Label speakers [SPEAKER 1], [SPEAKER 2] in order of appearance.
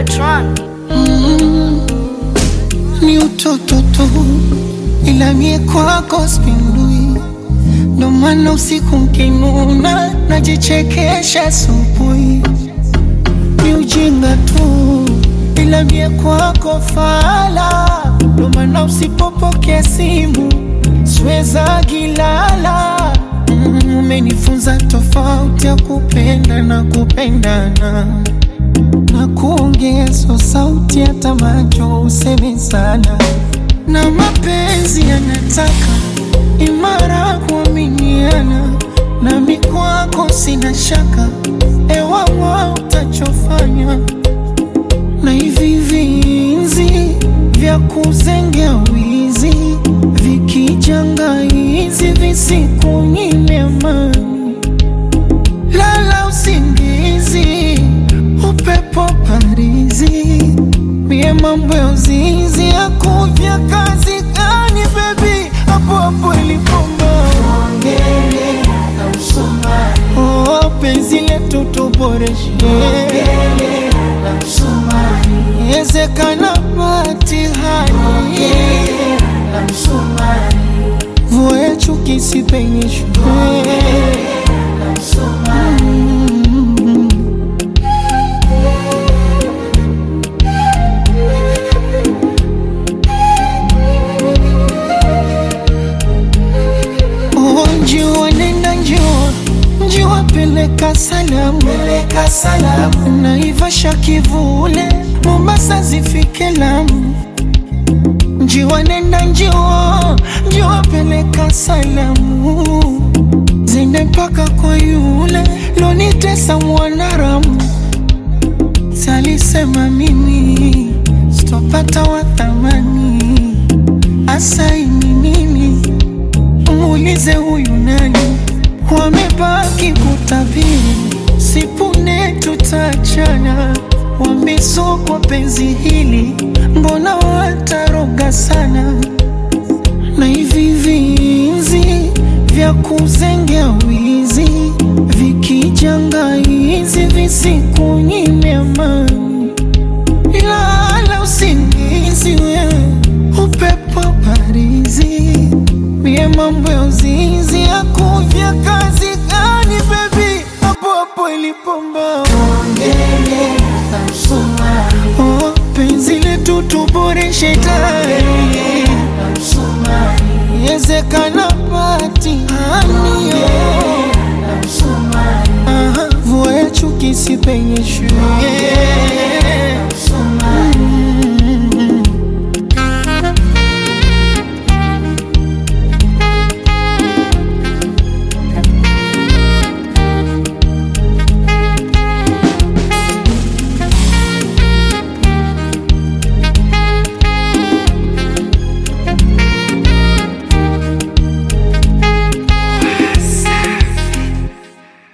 [SPEAKER 1] Bertrand.
[SPEAKER 2] Ni utoto tu, ila mie kwako spindui. Ndo maana usiku mkinuna najichekesha asubuhi. Ni ujinga tu, ila mie kwako fala. Ndo maana usipopokea simu siweza gilala. Umenifunza tofauti ya kupenda na kupendana, na kuongea so sauti hata macho useme sana. Na mapenzi yanataka imara kuaminiana, nami kwako sina shaka ewawa utachofanya. Na hivi vinzi vya kuzengea wizi vikijanga hizi visikunyime amani. Lala usingizi upepo parizi, mie mambo ya uzinzi ya kuvya kazi gani baby. Hapo hapo ilipomba ongele na msumari. Oh, penzi letu tuboreshe ongele na msumari. Ezekana patihani ongele na msumari. Voe chuki sipenyeshwe ongele na msumari. Peleka salamu, Naivasha kivule, Mombasa zifike Lamu. Njiwa nenda njiwa peleka salamu, zende mpaka kwa yule lonitesa Mwanaramu. Salisema mimi sitopata wa thamani, asaini nini muulize huyu nani. Wamebaki kutabiri sipune tutachana, wamesokwa penzi hili mbona wataroga sana. Na hivi vinzi vya kuzengea wizi vikijanga hizi visikunyime amani. Lala usingizi wewe upepo parizi, mie mambo ya uzinzi ya kuvya kazi gani baby. Hapo hapo ilipomba ongele na msumari. Oh, penzi letu tuboreshe tayari na msumari. Ezekana patihani na msumari. Voe chuki sipenyeshwe